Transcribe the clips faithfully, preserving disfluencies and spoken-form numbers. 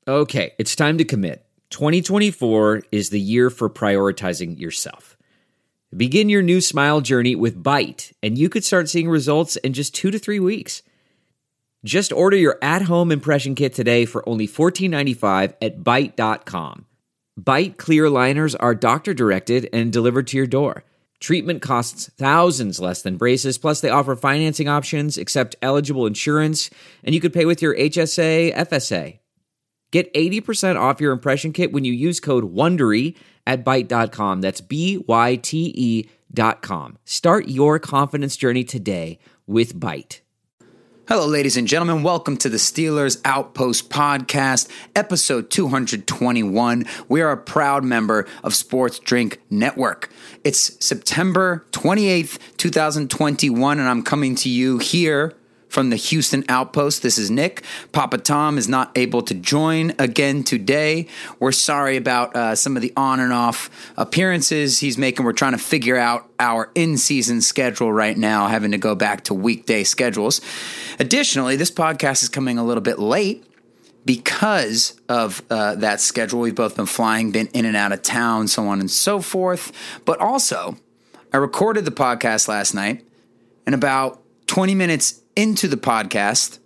Okay, it's time to commit. twenty twenty-four is the year for prioritizing yourself. Begin your new smile journey with Byte, and you could start seeing results in just two to three weeks. Just order your at-home impression kit today for only fourteen ninety-five at byte dot com. Byte clear aligners are doctor-directed and delivered to your door. Treatment costs thousands less than braces, plus they offer financing options, accept eligible insurance, and you could pay with your H S A, F S A. Get eighty percent off your impression kit when you use code WONDERY at byte dot com. That's B Y T E dot com. Start your confidence journey today with Byte. Hello, ladies and gentlemen. Welcome to the Steelers Outpost Podcast, episode two twenty-one. We are a proud member of Sports Drink Network. It's September twenty-eighth, twenty twenty-one, and I'm coming to you here from the Houston Outpost. This is Nick. Papa Tom is not able to join again today. We're sorry about uh, some of the on and off appearances he's making. We're trying to figure out our in-season schedule right now, having to go back to weekday schedules. Additionally, this podcast is coming a little bit late because of uh, that schedule. We've both been flying, been in and out of town, so on and so forth. But also, I recorded the podcast last night, and about twenty minutes into the podcast,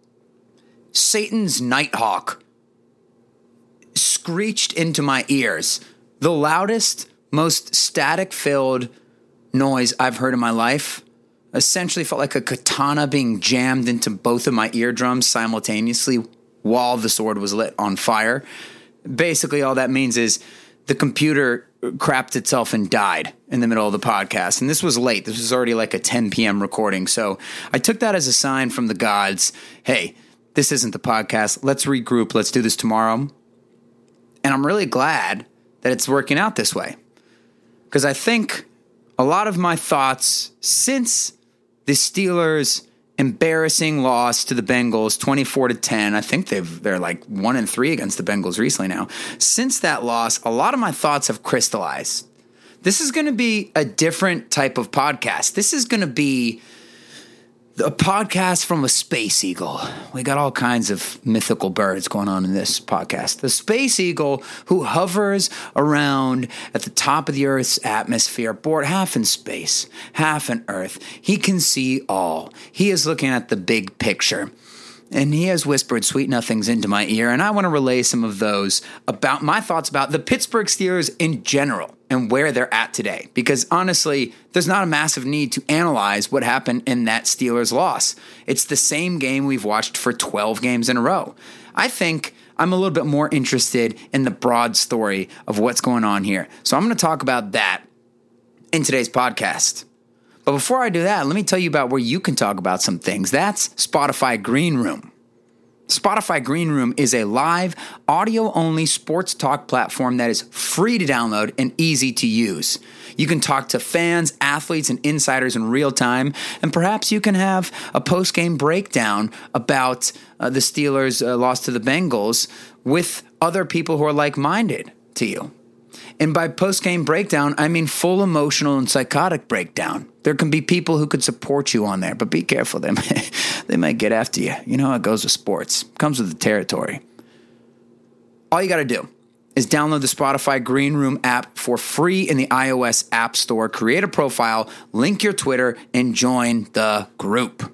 Satan's Nighthawk screeched into my ears. The loudest, most static-filled noise I've heard in my life. Essentially felt like a katana being jammed into both of my eardrums simultaneously while the sword was lit on fire. Basically, all that means is the computer crapped itself and died in the middle of the podcast. And this was late. This was already like a ten p.m. recording. So I took that as a sign from the gods. Hey, this isn't the podcast. Let's regroup. Let's do this tomorrow. And I'm really glad that it's working out this way, because I think a lot of my thoughts since the Steelers' embarrassing loss to the Bengals, twenty-four to ten. I think they've they're like one and three against the Bengals recently now. Since that loss, a lot of my thoughts have crystallized. This is going to be a different type of podcast. This is going to be a podcast from a space eagle. We got all kinds of mythical birds going on in this podcast. The space eagle who hovers around at the top of the Earth's atmosphere, bored half in space, half in Earth. He can see all. He is looking at the big picture. And he has whispered sweet nothings into my ear, and I want to relay some of those about my thoughts about the Pittsburgh Steelers in general and where they're at today. Because honestly, there's not a massive need to analyze what happened in that Steelers loss. It's the same game we've watched for twelve games in a row. I think I'm a little bit more interested in the broad story of what's going on here. So I'm going to talk about that in today's podcast. But before I do that, let me tell you about where you can talk about some things. That's Spotify Green Room. Spotify Green Room is a live, audio-only sports talk platform that is free to download and easy to use. You can talk to fans, athletes, and insiders in real time, and perhaps you can have a post-game breakdown about uh, the Steelers' uh, loss to the Bengals with other people who are like-minded to you. And by post-game breakdown, I mean full emotional and psychotic breakdown. There can be people who could support you on there, but be careful. They might, they might get after you. You know how it goes with sports. It comes with the territory. All you got to do is download the Spotify Green Room app for free in the iOS App Store. Create a profile, link your Twitter, and join the group.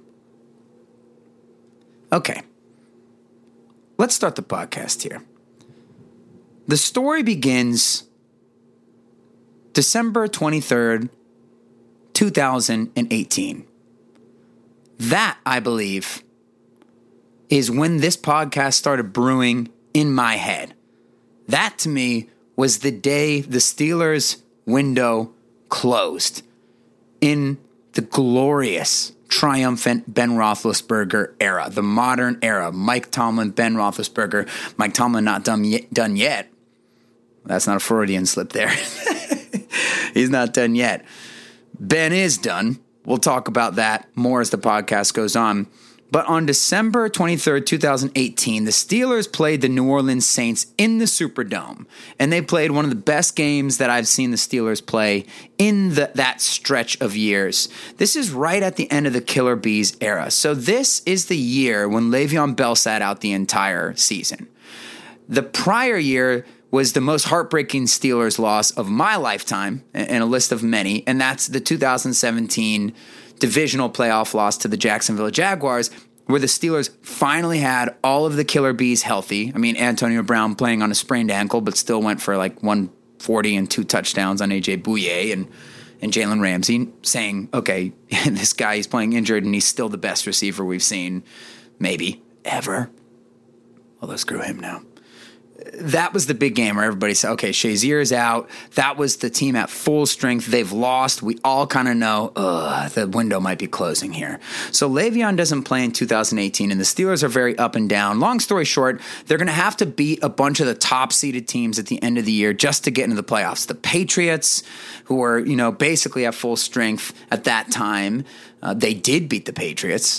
Okay. Let's start the podcast here. The story begins December twenty-third, two thousand eighteen. That, I believe, is when this podcast started brewing in my head. That, to me, was the day the Steelers' window closed in the glorious, triumphant Ben Roethlisberger era, the modern era. Mike Tomlin, Ben Roethlisberger. Mike Tomlin not done yet. Done yet. That's not a Freudian slip there. He's not done yet. Ben is done. We'll talk about that more as the podcast goes on. But on December twenty-third, twenty eighteen, the Steelers played the New Orleans Saints in the Superdome. And they played one of the best games that I've seen the Steelers play in the, that stretch of years. This is right at the end of the Killer Bees era. So this is the year when Le'Veon Bell sat out the entire season. The prior year was the most heartbreaking Steelers loss of my lifetime, and a list of many, and that's the two thousand seventeen divisional playoff loss to the Jacksonville Jaguars, where the Steelers finally had all of the killer bees healthy. I mean, Antonio Brown playing on a sprained ankle, but still went for like one forty and two touchdowns on A J Bouye and, and Jalen Ramsey, saying, okay, this guy is playing injured and he's still the best receiver we've seen, maybe, ever. Although screw him now. That was the big game where everybody said, okay, Shazier is out. That was the team at full strength. They've lost. We all kind of know, ugh, the window might be closing here. So Le'Veon doesn't play in two thousand eighteen, and the Steelers are very up and down. Long story short, they're going to have to beat a bunch of the top-seeded teams at the end of the year just to get into the playoffs. The Patriots, who were, you know, basically at full strength at that time, uh, they did beat the Patriots.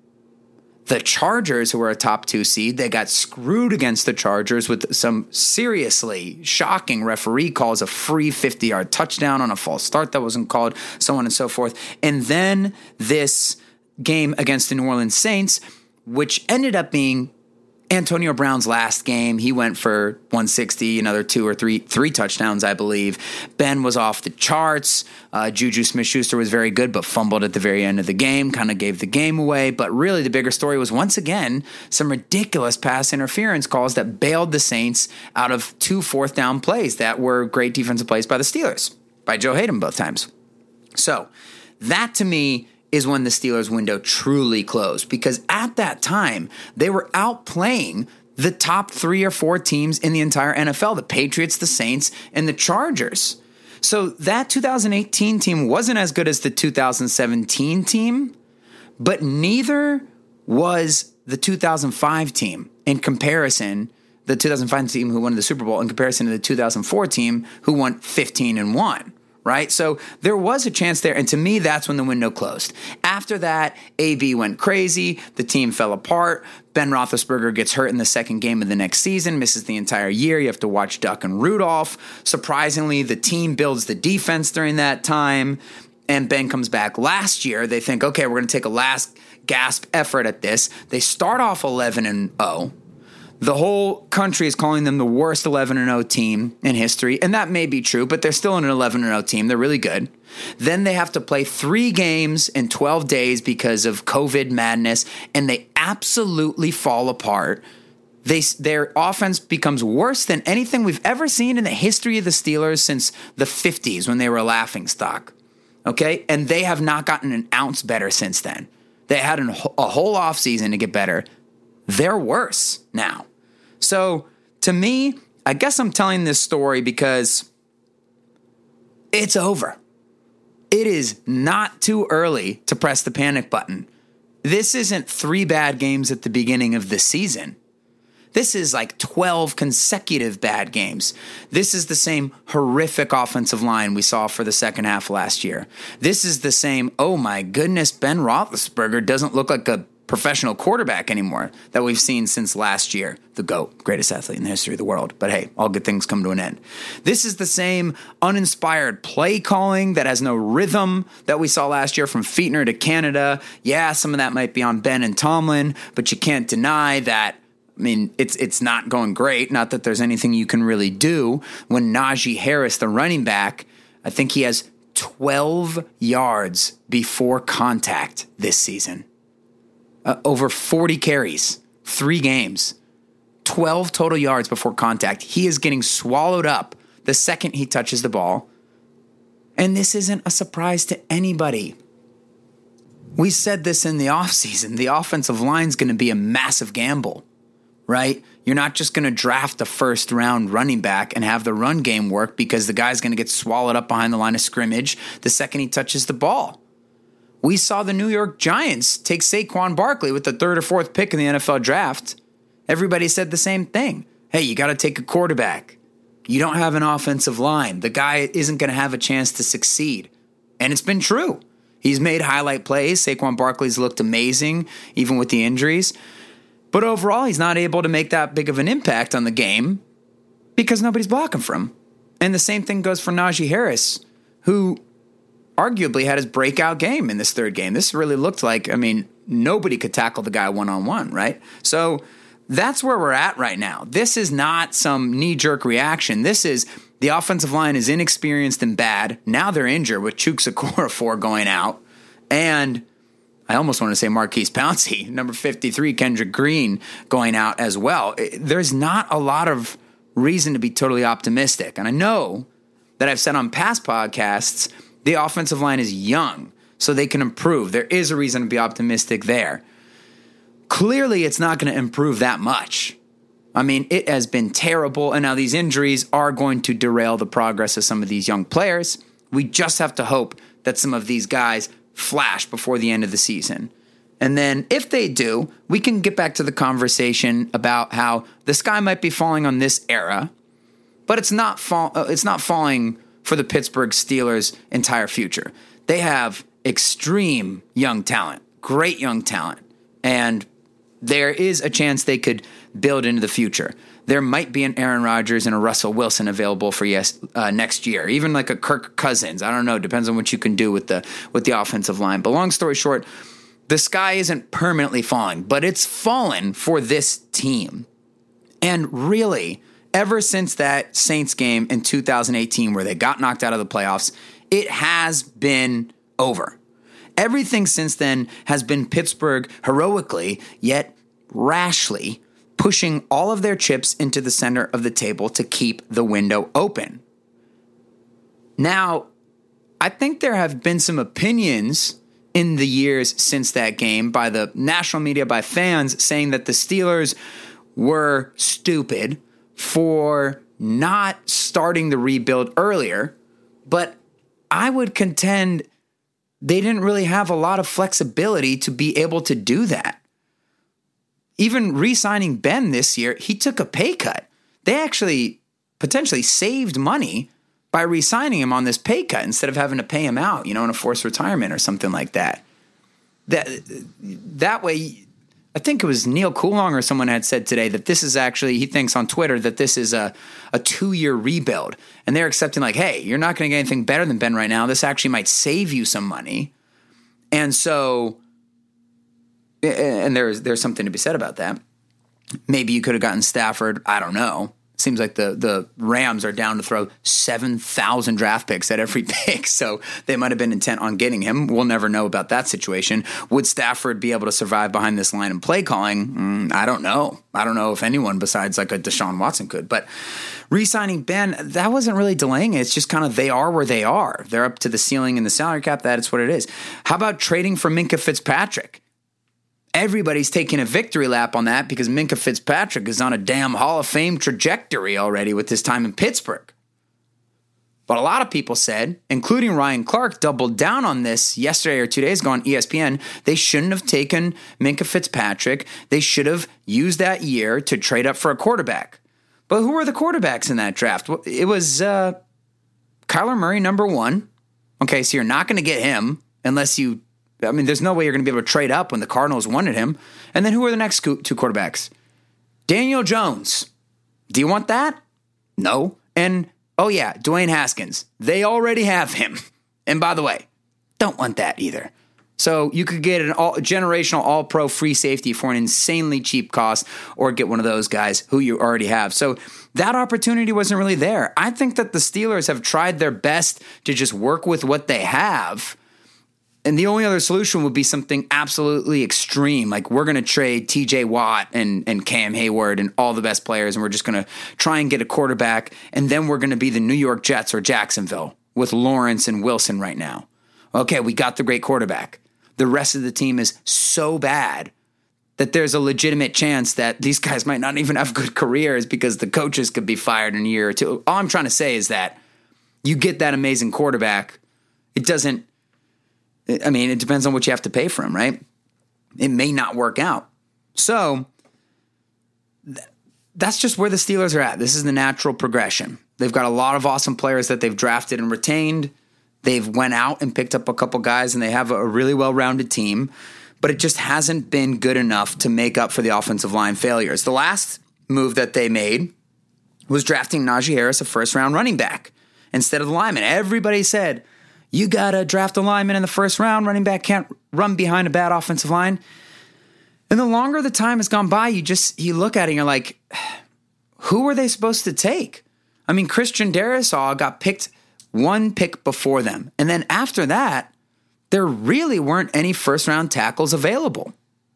The Chargers, who were a top two seed, they got screwed against the Chargers with some seriously shocking referee calls, a free fifty-yard touchdown on a false start that wasn't called, so on and so forth. And then this game against the New Orleans Saints, which ended up being Antonio Brown's last game. He went for one sixty, another two or three three touchdowns, I believe. Ben was off the charts. Uh, Juju Smith-Schuster was very good, but fumbled at the very end of the game, kind of gave the game away. But really the bigger story was, once again, some ridiculous pass interference calls that bailed the Saints out of two fourth down plays that were great defensive plays by the Steelers, by Joe Hayden both times. So that, to me, is when the Steelers' window truly closed, because at that time, they were outplaying the top three or four teams in the entire N F L, the Patriots, the Saints, and the Chargers. So that two thousand eighteen team wasn't as good as the two thousand seventeen team, but neither was the two thousand five team in comparison, the two thousand five team who won the Super Bowl in comparison to the two thousand four team who won fifteen and one. Right? So there was a chance there. And to me, that's when the window closed. After that, A B went crazy. The team fell apart. Ben Roethlisberger gets hurt in the second game of the next season, misses the entire year. You have to watch Duck and Rudolph. Surprisingly, the team builds the defense during that time. And Ben comes back last year. They think, okay, we're going to take a last gasp effort at this. They start off eleven and oh. The whole country is calling them the worst eleven and oh team in history, and that may be true, but they're still an eleven and oh team. They're really good. Then they have to play three games in twelve days because of COVID madness, and they absolutely fall apart. They, their offense becomes worse than anything we've ever seen in the history of the Steelers since the fifties, when they were a laughingstock. Okay? And they have not gotten an ounce better since then. They had an, a whole offseason to get better. They're worse now. So to me, I guess I'm telling this story because it's over. It is not too early to press the panic button. This isn't three bad games at the beginning of the season. This is like twelve consecutive bad games. This is the same horrific offensive line we saw for the second half last year. This is the same, oh my goodness, Ben Roethlisberger doesn't look like a professional quarterback anymore that we've seen since last year. The GOAT, greatest athlete in the history of the world. But hey, all good things come to an end. This is the same uninspired play calling that has no rhythm that we saw last year from Fichtner to Canada. Yeah, some of that might be on Ben and Tomlin, but you can't deny that. I mean, it's it's not going great. Not that there's anything you can really do. When Najee Harris, the running back, I think he has twelve yards before contact this season. Uh, over forty carries, three games, twelve total yards before contact. He is getting swallowed up the second he touches the ball. And this isn't a surprise to anybody. We said this in the offseason. The offensive line is going to be a massive gamble, right? You're not just going to draft a first round running back and have the run game work because the guy's going to get swallowed up behind the line of scrimmage the second he touches the ball. We saw the New York Giants take Saquon Barkley with the third or fourth pick in the N F L draft. Everybody said the same thing. Hey, you got to take a quarterback. You don't have an offensive line. The guy isn't going to have a chance to succeed. And it's been true. He's made highlight plays. Saquon Barkley's looked amazing, even with the injuries. But overall, he's not able to make that big of an impact on the game because nobody's blocking for him. And the same thing goes for Najee Harris, who arguably had his breakout game in this third game. This really looked like, I mean, nobody could tackle the guy one-on-one, right? So That's where we're at right now. This is not some knee-jerk reaction. This is the offensive line is inexperienced and bad. Now they're injured with Chuks Okorafor going out. And I almost want to say Marquise Pouncey, number fifty-three, Kendrick Green, going out as well. There's not a lot of reason to be totally optimistic. And I know that I've said on past podcasts, the offensive line is young, so they can improve. There is a reason to be optimistic there. Clearly, it's not going to improve that much. I mean, it has been terrible, and now these injuries are going to derail the progress of some of these young players. We just have to hope that some of these guys flash before the end of the season. And then if they do, we can get back to the conversation about how the sky might be falling on this era, but it's not fall, uh, it's not falling for the Pittsburgh Steelers' entire future. They have extreme young talent, great young talent, and there is a chance they could build into the future. There might be an Aaron Rodgers and a Russell Wilson available for yes uh, next year, even like a Kirk Cousins. I don't know. Depends on what you can do with the with the offensive line. But long story short, the sky isn't permanently falling, but it's fallen for this team. And really, ever since that Saints game in two thousand eighteen where they got knocked out of the playoffs, it has been over. Everything since then has been Pittsburgh heroically, yet rashly, pushing all of their chips into the center of the table to keep the window open. Now, I think there have been some opinions in the years since that game by the national media, by fans, saying that the Steelers were stupid for not starting the rebuild earlier, but I would contend they didn't really have a lot of flexibility to be able to do that. Even re-signing Ben this year, he took a pay cut. They actually potentially saved money by re-signing him on this pay cut instead of having to pay him out, you know, in a forced retirement or something like that. That that way, I think it was Neil Coulong or someone had said today that this is actually, he thinks on Twitter that this is a, a two-year rebuild. And they're accepting like, hey, you're not going to get anything better than Ben right now. This actually might save you some money. And so, and there's there's something to be said about that. Maybe you could have gotten Stafford. I don't know. Seems like the, the Rams are down to throw seven thousand draft picks at every pick, so they might have been intent on getting him. We'll never know about that situation. Would Stafford be able to survive behind this line and play calling? Mm, I don't know. I don't know if anyone besides like a Deshaun Watson could. But re-signing Ben, that wasn't really delaying it. It's just kind of they are where they are. They're up to the ceiling in the salary cap. That's what it is. How about trading for Minkah Fitzpatrick? Everybody's taking a victory lap on that because Minkah Fitzpatrick is on a damn Hall of Fame trajectory already with his time in Pittsburgh. But a lot of people said, including Ryan Clark, doubled down on this yesterday or two days ago on E S P N, they shouldn't have taken Minkah Fitzpatrick. They should have used that year to trade up for a quarterback. But who were the quarterbacks in that draft? It was uh, Kyler Murray, number one. Okay, so you're not going to get him unless you I mean, there's no way you're going to be able to trade up when the Cardinals wanted him. And then who are the next two quarterbacks? Daniel Jones. Do you want that? No. And, oh yeah, Dwayne Haskins. They already have him. And by the way, don't want that either. So you could get an all, generational all-pro free safety for an insanely cheap cost or get one of those guys who you already have. So that opportunity wasn't really there. I think that the Steelers have tried their best to just work with what they have. And the only other solution would be something absolutely extreme. Like we're going to trade T J Watt and, and Cam Hayward and all the best players, and we're just going to try and get a quarterback. And then we're going to be the New York Jets or Jacksonville with Lawrence and Wilson right now. Okay, we got the great quarterback. The rest of the team is so bad that there's a legitimate chance that these guys might not even have good careers because the coaches could be fired in a year or two. All I'm trying to say is that you get that amazing quarterback. It doesn't, I mean, it depends on what you have to pay for him, right? It may not work out. So th- that's just where the Steelers are at. This is the natural progression. They've got a lot of awesome players that they've drafted and retained. They've went out and picked up a couple guys, and they have a really well-rounded team. But it just hasn't been good enough to make up for the offensive line failures. The last move that they made was drafting Najee Harris, a first-round running back, instead of the lineman. Everybody said, you got to draft a lineman in the first round. Running back can't run behind a bad offensive line. And the longer the time has gone by, you just, you look at it and you're like, who were they supposed to take? I mean, Christian Darrisaw got picked one pick before them. And then after that, there really weren't any first round tackles available.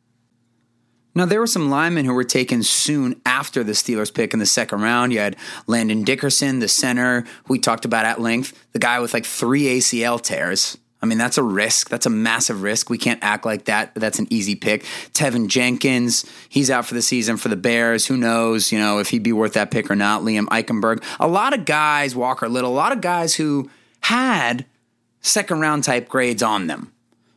Now, there were some linemen who were taken soon after the Steelers pick in the second round. You had Landon Dickerson, the center, who we talked about at length, the guy with like three A C L tears. I mean, that's a risk. That's a massive risk. We can't act like that, but that's an easy pick. Tevin Jenkins, he's out for the season for the Bears. Who knows, you know, if he'd be worth that pick or not. Liam Eichenberg. A lot of guys, Walker Little, a lot of guys who had second round type grades on them.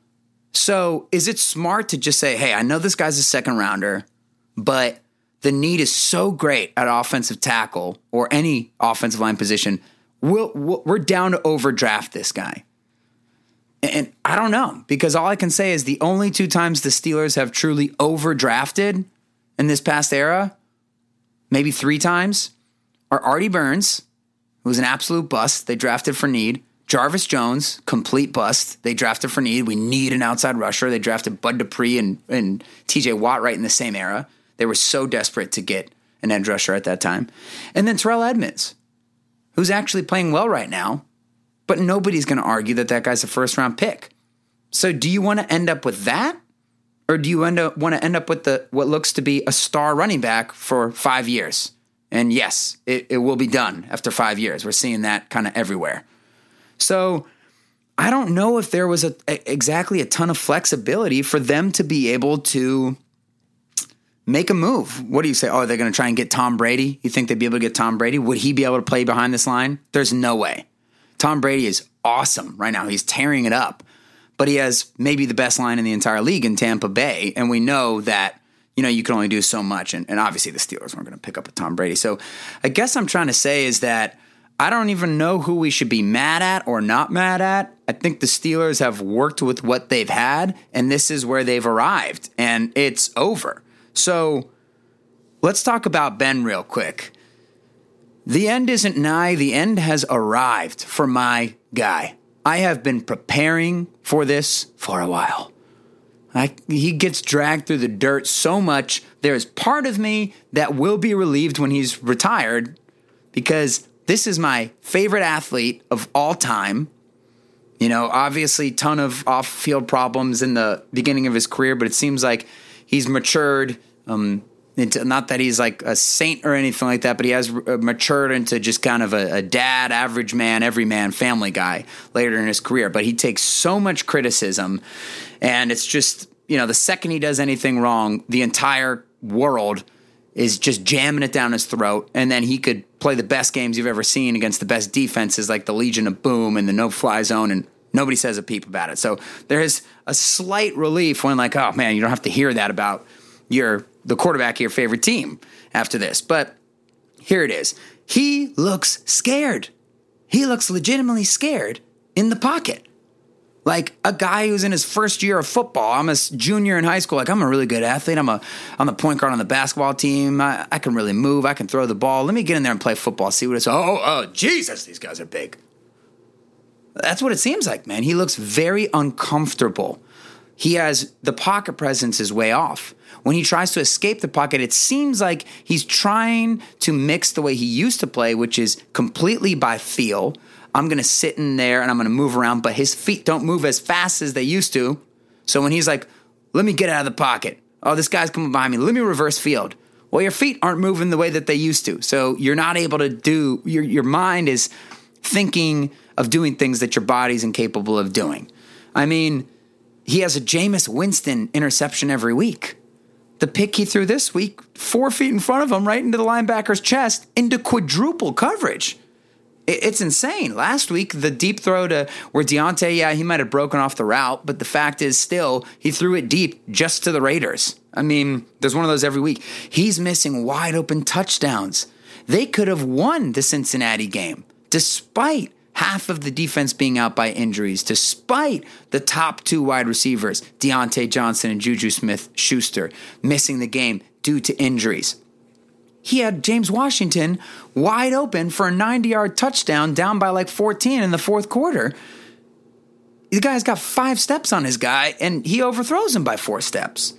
So is it smart to just say, hey, I know this guy's a second rounder, but the need is so great at offensive tackle or any offensive line position, we'll, we're down to overdraft this guy. And I don't know, because all I can say is the only two times the Steelers have truly overdrafted in this past era, maybe three times, are Artie Burns, who was an absolute bust. They drafted for need. Jarvis Jones, complete bust. They drafted for need. We need an outside rusher. They drafted Bud Dupree and, and T J Watt right in the same era. They were so desperate to get an edge rusher at that time. And then Terrell Edmunds, who's actually playing well right now, but nobody's going to argue that that guy's a first-round pick. So do you want to end up with that? Or do you end up want to end up with the what looks to be a star running back for five years? And yes, it, it will be done after five years. We're seeing that kind of everywhere. So I don't know if there was a, a, exactly a ton of flexibility for them to be able to make a move. What do you say? Oh, they're going to try and get Tom Brady? You think they'd be able to get Tom Brady? Would he be able to play behind this line? There's no way. Tom Brady is awesome right now. He's tearing it up. But he has maybe the best line in the entire league in Tampa Bay. And we know that, you know, you can only do so much. And, and obviously the Steelers weren't going to pick up a Tom Brady. So I guess I'm trying to say is that I don't even know who we should be mad at or not mad at. I think the Steelers have worked with what they've had, and this is where they've arrived, and it's over. So let's talk about Ben real quick. The end isn't nigh. The end has arrived for my guy. I have been preparing for this for a while. I, he gets dragged through the dirt so much. There's part of me that will be relieved when he's retired because this is my favorite athlete of all time. You know, obviously ton of off-field problems in the beginning of his career, but it seems like he's matured um, into, not that he's like a saint or anything like that, but he has matured into just kind of a, a dad, average man, everyman, family guy later in his career. But he takes so much criticism, and it's just, you know, the second he does anything wrong, the entire world is just jamming it down his throat, and then he could play the best games you've ever seen against the best defenses like the Legion of Boom and the no-fly zone, and nobody says a peep about it. So there is a slight relief when, like, oh, man, you don't have to hear that about your the quarterback of your favorite team after this. But here it is. He looks scared. He looks legitimately scared in the pocket. Like a guy who's in his first year of football. I'm a junior in high school. Like, I'm a really good athlete. I'm a I'm the point guard on the basketball team. I, I can really move. I can throw the ball. Let me get in there and play football. See what it's. Oh, oh, Jesus, these guys are big. That's what it seems like, man. He looks very uncomfortable. He has the pocket presence is way off. When he tries to escape the pocket, it seems like he's trying to mix the way he used to play, which is completely by feel. I'm going to sit in there and I'm going to move around, but his feet don't move as fast as they used to. So when he's like, let me get out of the pocket. Oh, this guy's coming behind me. Let me reverse field. Well, your feet aren't moving the way that they used to. So you're not able to do, your your mind is thinking of doing things that your body's incapable of doing. I mean, he has a Jameis Winston interception every week. The pick he threw this week, four feet in front of him, right into the linebacker's chest, into quadruple coverage. It's insane. Last week, the deep throw to where Deontay, yeah, he might have broken off the route, but the fact is still, he threw it deep just to the Raiders. I mean, there's one of those every week. He's missing wide open touchdowns. They could have won the Cincinnati game, despite half of the defense being out by injuries, despite the top two wide receivers, Deontay Johnson and Juju Smith-Schuster, missing the game due to injuries. He had James Washington wide open for a ninety-yard touchdown down by like fourteen in the fourth quarter. The guy's got five steps on his guy, and he overthrows him by four steps.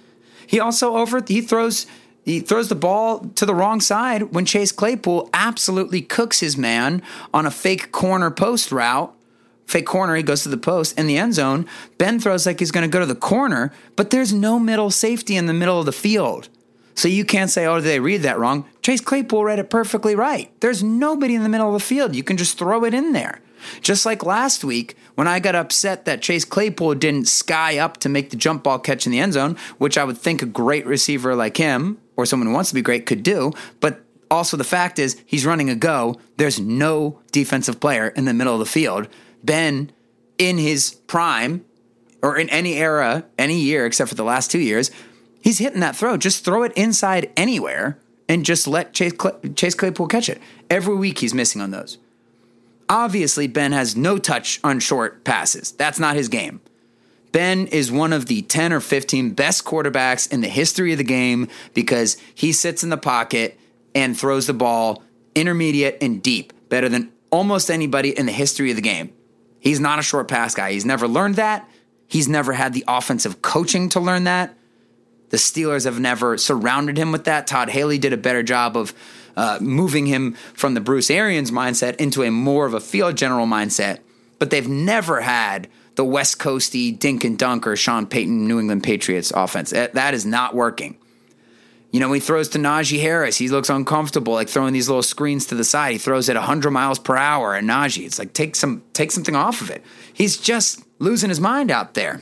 He also over he throws he throws the ball to the wrong side when Chase Claypool absolutely cooks his man on a fake corner post route. Fake corner, he goes to the post in the end zone. Ben throws like he's going to go to the corner, but there's no middle safety in the middle of the field. So you can't say, oh, did they read that wrong? Chase Claypool read it perfectly right. There's nobody in the middle of the field. You can just throw it in there. Just like last week when I got upset that Chase Claypool didn't sky up to make the jump ball catch in the end zone, which I would think a great receiver like him or someone who wants to be great could do. But also the fact is he's running a go. There's no defensive player in the middle of the field. Ben, in his prime or in any era, any year except for the last two years, he's hitting that throw. Just throw it inside anywhere and just let Chase, Clay- Chase Claypool catch it. Every week he's missing on those. Obviously, Ben has no touch on short passes. That's not his game. Ben is one of the ten or fifteen best quarterbacks in the history of the game because he sits in the pocket and throws the ball intermediate and deep better than almost anybody in the history of the game. He's not a short pass guy. He's never learned that. He's never had the offensive coaching to learn that. The Steelers have never surrounded him with that. Todd Haley did a better job of uh, moving him from the Bruce Arians mindset into a more of a field general mindset. But they've never had the West Coasty dink and dunk or Sean Payton New England Patriots offense. That is not working. You know, he throws to Najee Harris. He looks uncomfortable, like throwing these little screens to the side. He throws at one hundred miles per hour at Najee. It's like, take some, take something off of it. He's just losing his mind out there.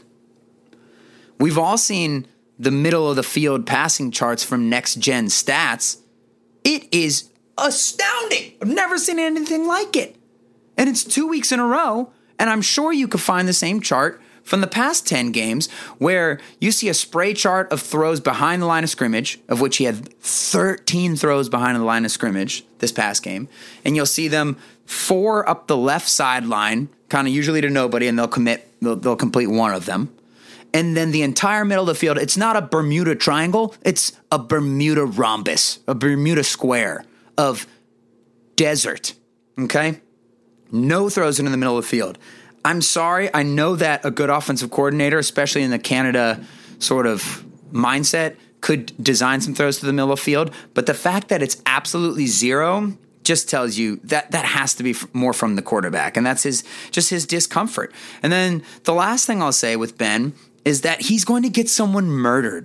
We've all seen the middle of the field passing charts from Next Gen Stats. It is astounding. I've never seen anything like it. And it's two weeks in a row. And I'm sure you could find the same chart from the past ten games where you see a spray chart of throws behind the line of scrimmage, of which he had thirteen throws behind the line of scrimmage this past game. And you'll see them four up the left sideline, kind of usually to nobody, and they'll commit, they'll, they'll complete one of them. And then the entire middle of the field, it's not a Bermuda triangle, it's a Bermuda rhombus, a Bermuda square of desert, okay? No throws into the middle of the field. I'm sorry, I know that a good offensive coordinator, especially in the Canada sort of mindset, could design some throws to the middle of the field, but the fact that it's absolutely zero just tells you that that has to be more from the quarterback, and that's his just his discomfort. And then the last thing I'll say with Ben is that he's going to get someone murdered.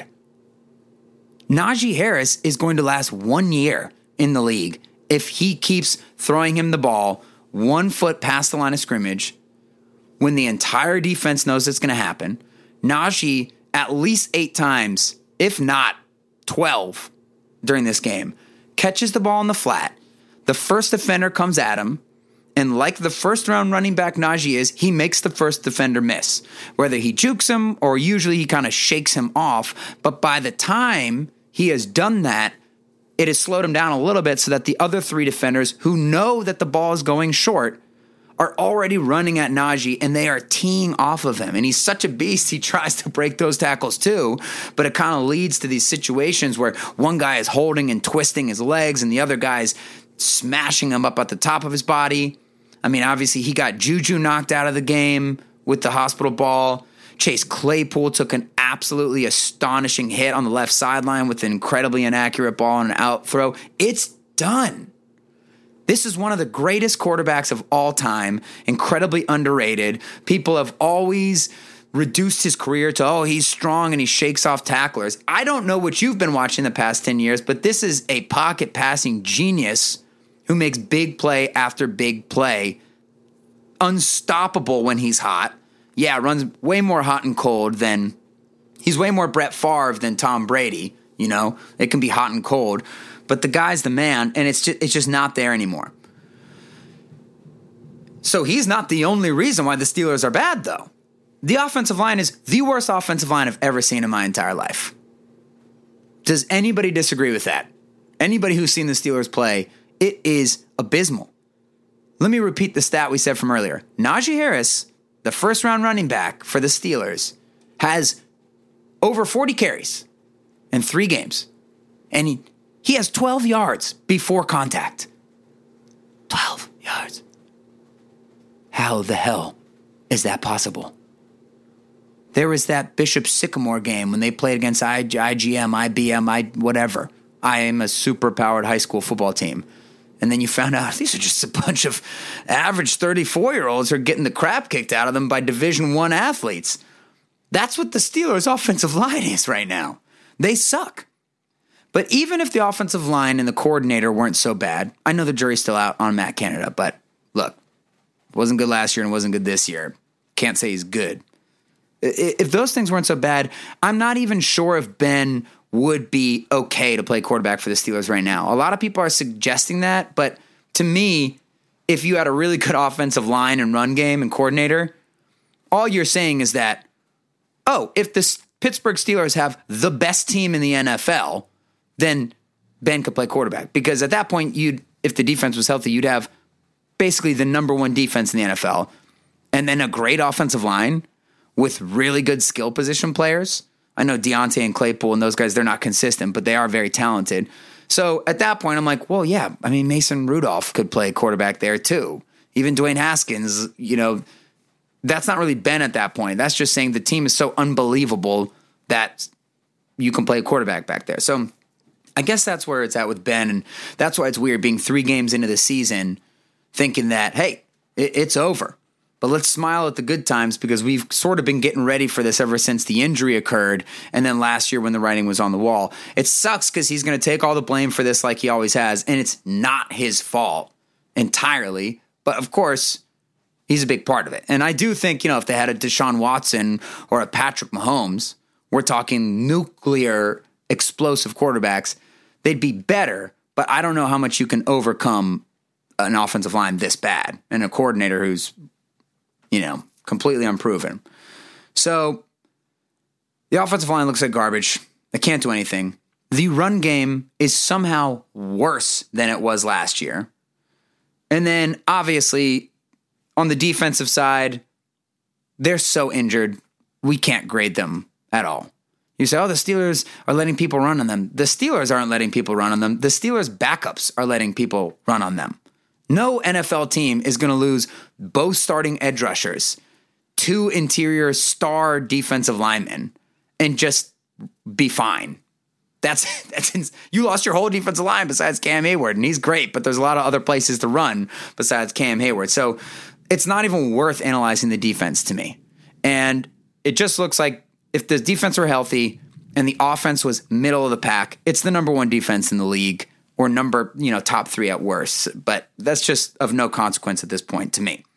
Najee Harris is going to last one year in the league if he keeps throwing him the ball one foot past the line of scrimmage when the entire defense knows it's going to happen. Najee, at least eight times, if not twelve during this game, catches the ball in the flat. The first defender comes at him. And like the first-round running back Najee is, he makes the first defender miss. Whether he jukes him or usually he kind of shakes him off. But by the time he has done that, it has slowed him down a little bit so that the other three defenders who know that the ball is going short are already running at Najee and they are teeing off of him. And he's such a beast, he tries to break those tackles too. But it kind of leads to these situations where one guy is holding and twisting his legs and the other guy is smashing him up at the top of his body. I mean, obviously, he got Juju knocked out of the game with the hospital ball. Chase Claypool took an absolutely astonishing hit on the left sideline with an incredibly inaccurate ball and an out throw. It's done. This is one of the greatest quarterbacks of all time, incredibly underrated. People have always reduced his career to, oh, he's strong and he shakes off tacklers. I don't know what you've been watching the past ten years, but this is a pocket passing genius who makes big play after big play, unstoppable when he's hot. Yeah, runs way more hot and cold than, he's way more Brett Favre than Tom Brady, you know. It can be hot and cold, but the guy's the man, and it's just, it's just not there anymore. So he's not the only reason why the Steelers are bad, though. The offensive line is the worst offensive line I've ever seen in my entire life. Does anybody disagree with that? Anybody who's seen the Steelers play, it is abysmal. Let me repeat the stat we said from earlier. Najee Harris, the first-round running back for the Steelers, has over forty carries in three games. And he, he has twelve yards before contact. twelve yards. How the hell is that possible? There was that Bishop Sycamore game when they played against I G M, I B M, I whatever. I am a super-powered high school football team. And then you found out these are just a bunch of average thirty-four-year-olds who are getting the crap kicked out of them by Division One athletes. That's what the Steelers' offensive line is right now. They suck. But even if the offensive line and the coordinator weren't so bad, I know the jury's still out on Matt Canada, but look, wasn't good last year and wasn't good this year. Can't say he's good. If those things weren't so bad, I'm not even sure if Ben would be okay to play quarterback for the Steelers right now. A lot of people are suggesting that, but to me, if you had a really good offensive line and run game and coordinator, all you're saying is that, oh, if the Pittsburgh Steelers have the best team in the N F L, then Ben could play quarterback. Because at that point, you'd if the defense was healthy, you'd have basically the number one defense in the N F L, and then a great offensive line with really good skill position players. I know Deontay and Claypool and those guys, they're not consistent, but they are very talented. So at that point, I'm like, well, yeah, I mean, Mason Rudolph could play quarterback there too. Even Dwayne Haskins, you know, that's not really Ben at that point. That's just saying the team is so unbelievable that you can play quarterback back there. So I guess that's where it's at with Ben, and that's why it's weird being three games into the season thinking that, hey, it, it's over. But let's smile at the good times because we've sort of been getting ready for this ever since the injury occurred and then last year when the writing was on the wall. It sucks because he's going to take all the blame for this like he always has, and it's not his fault entirely. But, of course, he's a big part of it. And I do think, you know, if they had a Deshaun Watson or a Patrick Mahomes, we're talking nuclear explosive quarterbacks, they'd be better. But I don't know how much you can overcome an offensive line this bad and a coordinator who's, you know, completely unproven. So the offensive line looks like garbage. They can't do anything. The run game is somehow worse than it was last year. And then obviously on the defensive side, they're so injured, we can't grade them at all. You say, oh, the Steelers are letting people run on them. The Steelers aren't letting people run on them. The Steelers' backups are letting people run on them. No N F L team is going to lose both starting edge rushers, two interior star defensive linemen, and just be fine. That's that's you lost your whole defensive line besides Cam Hayward, and he's great, but there's a lot of other places to run besides Cam Hayward. So it's not even worth analyzing the defense to me. And it just looks like if the defense were healthy and the offense was middle of the pack, it's the number one defense in the league. Or number, you know, top three at worst. But that's just of no consequence at this point to me.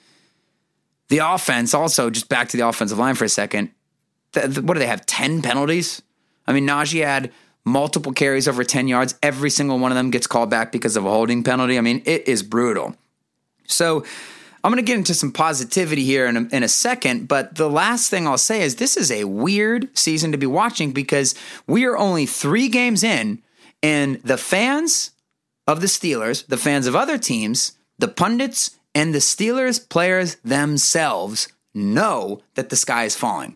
The offense also, just back to the offensive line for a second. Th- th- what do they have, ten penalties? I mean, Najee had multiple carries over ten yards. Every single one of them gets called back because of a holding penalty. I mean, it is brutal. So I'm going to get into some positivity here in a, in a second. But the last thing I'll say is this is a weird season to be watching because we are only three games in. And the fans of the Steelers, the fans of other teams, the pundits, and the Steelers players themselves know that the sky is falling.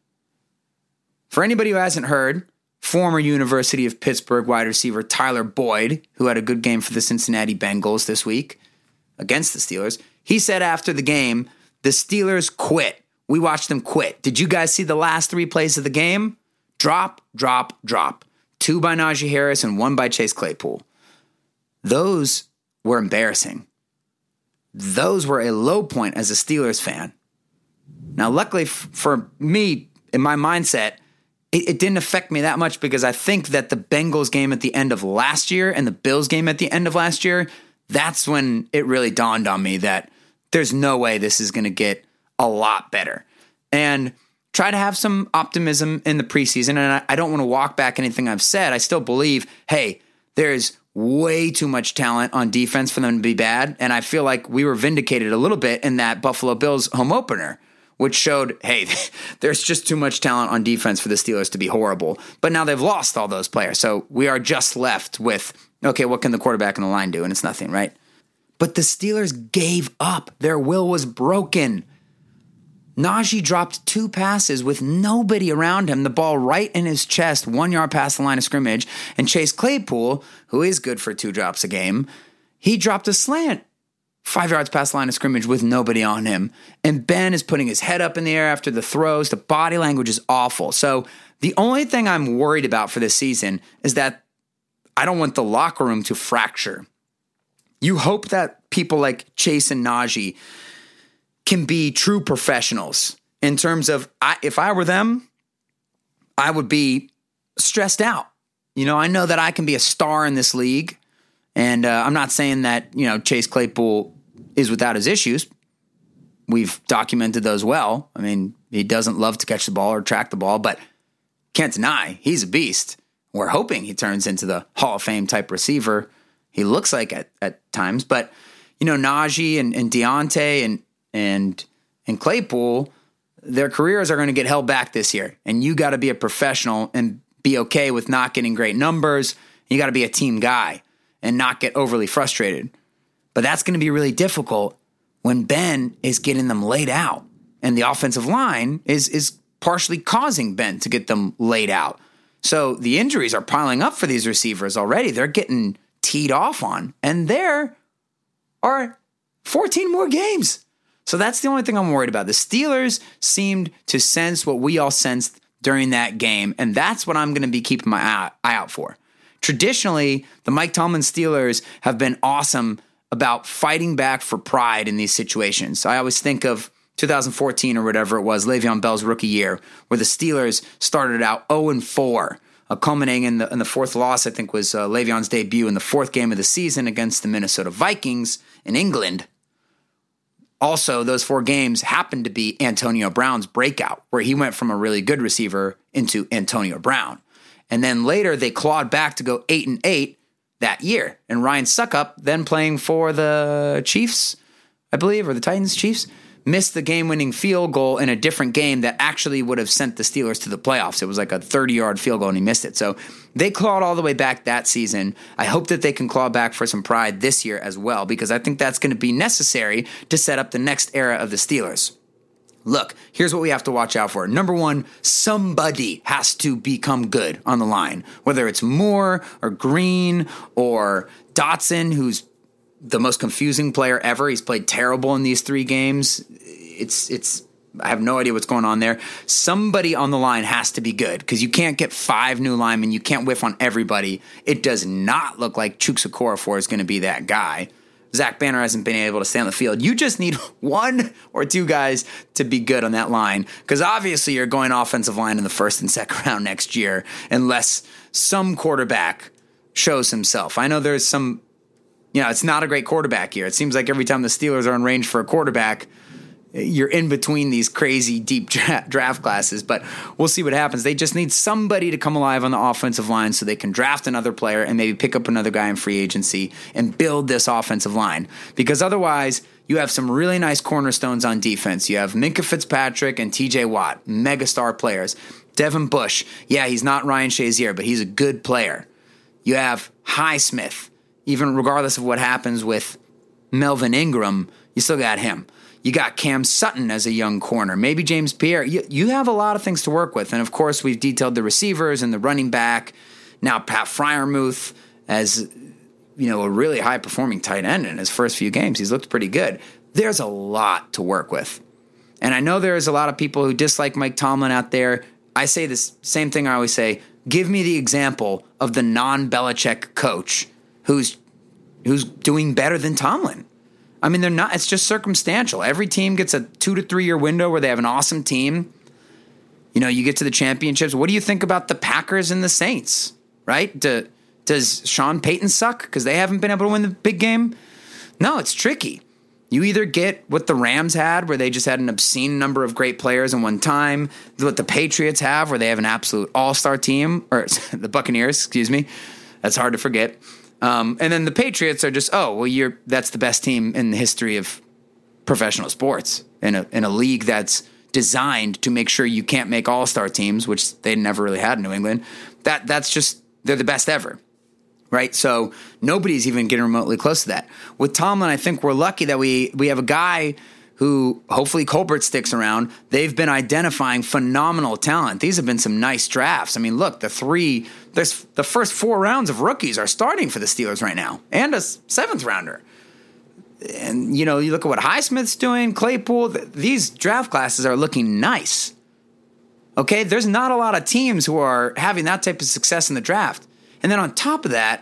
For anybody who hasn't heard, former University of Pittsburgh wide receiver Tyler Boyd, who had a good game for the Cincinnati Bengals this week against the Steelers, he said after the game, the Steelers quit. We watched them quit. Did you guys see the last three plays of the game? Drop, drop, drop. Two by Najee Harris and one by Chase Claypool. Those were embarrassing. Those were a low point as a Steelers fan. Now, luckily f- for me, in my mindset, it, it didn't affect me that much because I think that the Bengals game at the end of last year and the Bills game at the end of last year, that's when it really dawned on me that there's no way this is going to get a lot better. And try to have some optimism in the preseason, and I, I don't want to walk back anything I've said. I still believe, hey, there's way too much talent on defense for them to be bad, and I feel like we were vindicated a little bit in that Buffalo Bills home opener, which showed, hey, there's just too much talent on defense for the Steelers to be horrible. But now they've lost all those players, so we are just left with, okay, what can the quarterback and the line do? And it's nothing, right? But the Steelers gave up. Their will was broken. Najee dropped two passes with nobody around him, the ball right in his chest, one yard past the line of scrimmage. And Chase Claypool, who is good for two drops a game, he dropped a slant five yards past the line of scrimmage with nobody on him. And Ben is putting his head up in the air after the throws. The body language is awful. So the only thing I'm worried about for this season is that I don't want the locker room to fracture. You hope that people like Chase and Najee can be true professionals in terms of, I, if I were them, I would be stressed out. You know, I know that I can be a star in this league. And uh, I'm not saying that, you know, Chase Claypool is without his issues. We've documented those well. I mean, he doesn't love to catch the ball or track the ball, but can't deny he's a beast. We're hoping he turns into the Hall of Fame type receiver he looks like at, at times. But, you know, Najee and, and Deontay and, and, and Claypool, their careers are going to get held back this year. And you got to be a professional and be okay with not getting great numbers. You got to be a team guy and not get overly frustrated. But that's going to be really difficult when Ben is getting them laid out. And the offensive line is is partially causing Ben to get them laid out. So the injuries are piling up for these receivers already. They're getting teed off on. And there are fourteen more games. So that's the only thing I'm worried about. The Steelers seemed to sense what we all sensed during that game. And that's what I'm going to be keeping my eye, eye out for. Traditionally, the Mike Tomlin Steelers have been awesome about fighting back for pride in these situations. I always think of two thousand fourteen or whatever it was, Le'Veon Bell's rookie year, where the Steelers started out oh and four, uh, culminating in the, in the fourth loss, I think was uh, Le'Veon's debut in the fourth game of the season against the Minnesota Vikings in England. Also, those four games happened to be Antonio Brown's breakout, where he went from a really good receiver into Antonio Brown. And then later they clawed back to go eight and eight that year. And Ryan Suckup, then playing for the Chiefs, I believe, or the Titans, Chiefs, missed the game-winning field goal in a different game that actually would have sent the Steelers to the playoffs. It was like a thirty-yard field goal, and he missed it. So they clawed all the way back that season. I hope that they can claw back for some pride this year as well, because I think that's going to be necessary to set up the next era of the Steelers. Look, here's what we have to watch out for. Number one, somebody has to become good on the line, whether it's Moore or Green or Dotson, who's the most confusing player ever. He's played terrible in these three games. It's, it's, I have no idea what's going on there. Somebody on the line has to be good, because you can't get five new linemen. You can't whiff on everybody. It does not look like Chukwueze Okorafor is going to be that guy. Zach Banner hasn't been able to stay on the field. You just need one or two guys to be good on that line, because obviously you're going offensive line in the first and second round next year unless some quarterback shows himself. I know there's some, you know, it's not a great quarterback here. It seems like every time the Steelers are in range for a quarterback, you're in between these crazy deep draft classes, but we'll see what happens. They just need somebody to come alive on the offensive line so they can draft another player and maybe pick up another guy in free agency and build this offensive line. Because otherwise, you have some really nice cornerstones on defense. You have Minkah Fitzpatrick and T J Watt, megastar players. Devin Bush, yeah, he's not Ryan Shazier, but he's a good player. You have Highsmith. Even regardless of what happens with Melvin Ingram, you still got him. You got Cam Sutton as a young corner. Maybe James Pierre. You, you have a lot of things to work with. And, of course, we've detailed the receivers and the running back. Now Pat Freiermuth as, you know, a really high-performing tight end in his first few games. He's looked pretty good. There's a lot to work with. And I know there's a lot of people who dislike Mike Tomlin out there. I say this same thing I always say. Give me the example of the non-Belichick coach who's who's doing better than Tomlin. I mean, they're not. It's just circumstantial. Every team gets a two to three year window where they have an awesome team. You know, you get to the championships. What do you think about the Packers and the Saints? Right? Do, does Sean Payton suck because they haven't been able to win the big game? No, it's tricky. You either get what the Rams had, where they just had an obscene number of great players in one time, what the Patriots have, where they have an absolute all-star team, or the Buccaneers, excuse me. That's hard to forget. Um, and then the Patriots are just, oh, well, you're that's the best team in the history of professional sports in a in a league that's designed to make sure you can't make all-star teams, which they never really had in New England. That that's just they're the best ever, right? So nobody's even getting remotely close to that. With Tomlin, I think we're lucky that we we have a guy who hopefully Colbert sticks around. They've been identifying phenomenal talent. These have been some nice drafts. I mean, look, the three, there's the first four rounds of rookies are starting for the Steelers right now, and a seventh rounder. And, you know, you look at what Highsmith's doing, Claypool, th- these draft classes are looking nice. Okay, there's not a lot of teams who are having that type of success in the draft. And then on top of that,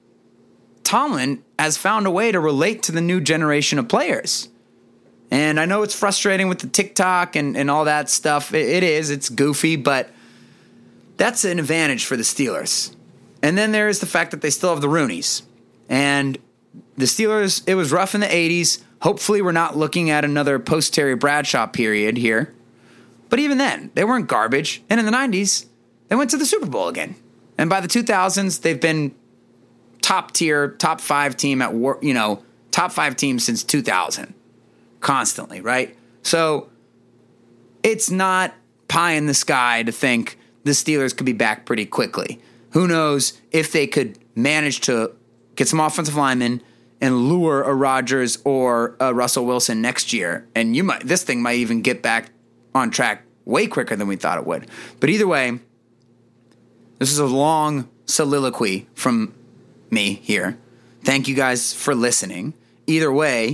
Tomlin has found a way to relate to the new generation of players. And I know it's frustrating with the TikTok and, and all that stuff. It, it is. It's goofy, but that's an advantage for the Steelers. And then there is the fact that they still have the Rooneys. And the Steelers, it was rough in the eighties. Hopefully we're not looking at another post-Terry Bradshaw period here. But even then, they weren't garbage. And in the nineties, they went to the Super Bowl again. And by the two thousands, they've been top tier, top five team at war, you know, top five team since two thousand. Constantly, right? So it's not pie in the sky to think the Steelers could be back pretty quickly. Who knows if they could manage to get some offensive linemen and lure a Rodgers or a Russell Wilson next year. And you might, this thing might even get back on track way quicker than we thought it would. But either way, this is a long soliloquy from me here. Thank you guys for listening. Either way,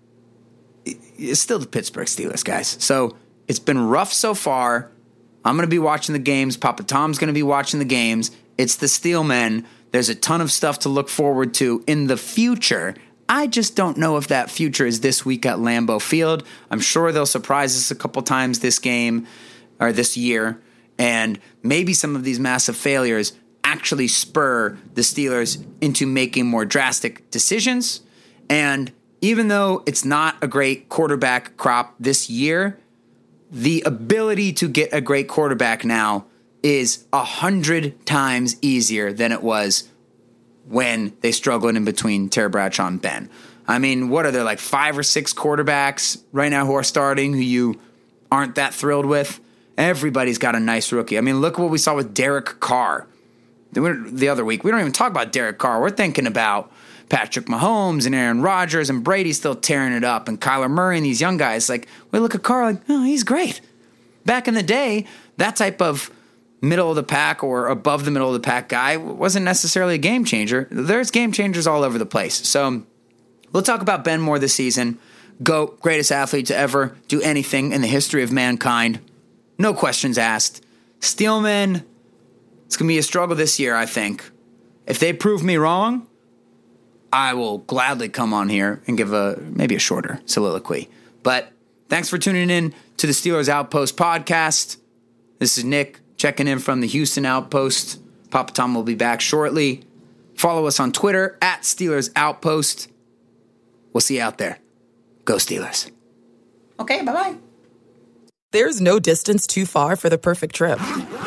it's still the Pittsburgh Steelers, guys. So it's been rough so far. I'm going to be watching the games. Papa Tom's going to be watching the games. It's the Steelmen. There's a ton of stuff to look forward to in the future. I just don't know if that future is this week at Lambeau Field. I'm sure they'll surprise us a couple times this game or this year. And maybe some of these massive failures actually spur the Steelers into making more drastic decisions. And even though it's not a great quarterback crop this year, the ability to get a great quarterback now is a hundred times easier than it was when they struggled in between Terry Bradshaw and Ben. I mean, what are there, like five or six quarterbacks right now who are starting who you aren't that thrilled with? Everybody's got a nice rookie. I mean, look what we saw with Derek Carr the other week. We don't even talk about Derek Carr. We're thinking about Patrick Mahomes and Aaron Rodgers and Brady still tearing it up and Kyler Murray and these young guys. Like, we look at Carr like, oh, he's great. Back in the day, that type of middle of the pack or above the middle of the pack guy wasn't necessarily a game changer. There's game changers all over the place. So we'll talk about Ben more this season. GOAT, greatest athlete to ever do anything in the history of mankind. No questions asked. Steelman, it's going to be a struggle this year, I think. If they prove me wrong, I will gladly come on here and give a maybe a shorter soliloquy. But thanks for tuning in to the Steelers Outpost podcast. This is Nick checking in from the Houston Outpost. Papa Tom will be back shortly. Follow us on Twitter at Steelers Outpost. We'll see you out there. Go Steelers. Okay, bye-bye. There's no distance too far for the perfect trip.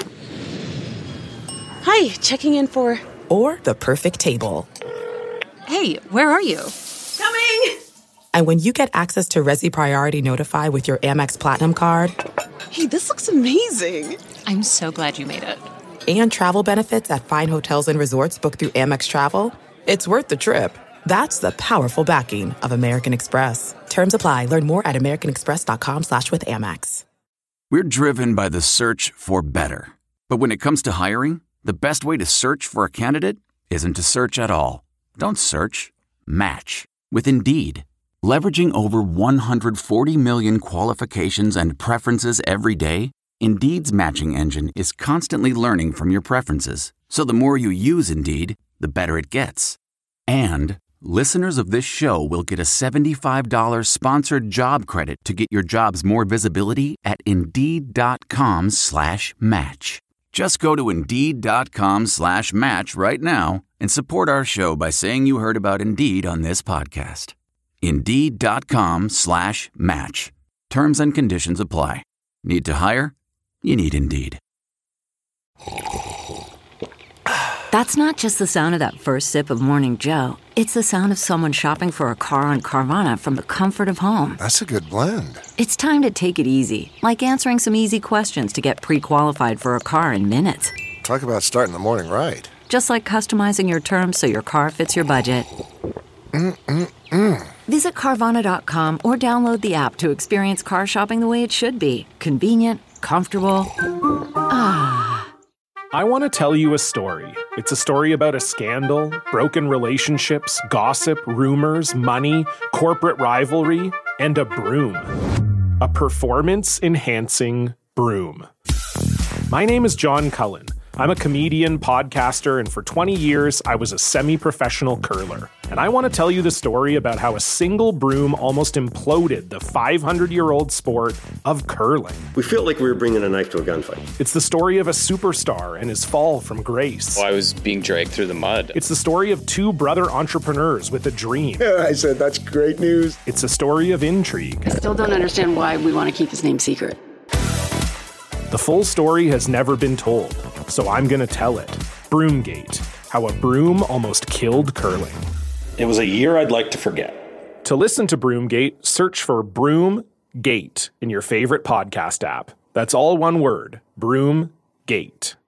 Hi, checking in for... Or the perfect table. Hey, where are you? Coming! And when you get access to Resi Priority Notify with your Amex Platinum card... Hey, this looks amazing. I'm so glad you made it. And travel benefits at fine hotels and resorts booked through Amex Travel. It's worth the trip. That's the powerful backing of American Express. Terms apply. Learn more at americanexpress.com slash with Amex. We're driven by the search for better. But when it comes to hiring, the best way to search for a candidate isn't to search at all. Don't search. Match. With Indeed. Leveraging over one hundred forty million qualifications and preferences every day, Indeed's matching engine is constantly learning from your preferences. So the more you use Indeed, the better it gets. And listeners of this show will get a seventy-five dollars sponsored job credit to get your jobs more visibility at Indeed.com slash match. Just go to Indeed.com slash match right now and support our show by saying you heard about Indeed on this podcast. Indeed.com slash match. Terms and conditions apply. Need to hire? You need Indeed. That's not just the sound of that first sip of Morning Joe. It's the sound of someone shopping for a car on Carvana from the comfort of home. That's a good blend. It's time to take it easy, like answering some easy questions to get pre-qualified for a car in minutes. Talk about starting the morning right. Just like customizing your terms so your car fits your budget. Mm-mm-mm. Visit Carvana dot com or download the app to experience car shopping the way it should be. Convenient, comfortable. Ah. I want to tell you a story. It's a story about a scandal, broken relationships, gossip, rumors, money, corporate rivalry, and a broom. A performance-enhancing broom. My name is John Cullen. I'm a comedian, podcaster, and for twenty years, I was a semi-professional curler. And I want to tell you the story about how a single broom almost imploded the five hundred year old sport of curling. We feel like we were bringing a knife to a gunfight. It's the story of a superstar and his fall from grace. Well, I was being dragged through the mud. It's the story of two brother entrepreneurs with a dream. Yeah, I said, that's great news. It's a story of intrigue. I still don't understand why we want to keep his name secret. The full story has never been told, so I'm going to tell it. Broomgate, how a broom almost killed curling. It was a year I'd like to forget. To listen to Broomgate, search for Broomgate in your favorite podcast app. That's all one word, Broomgate.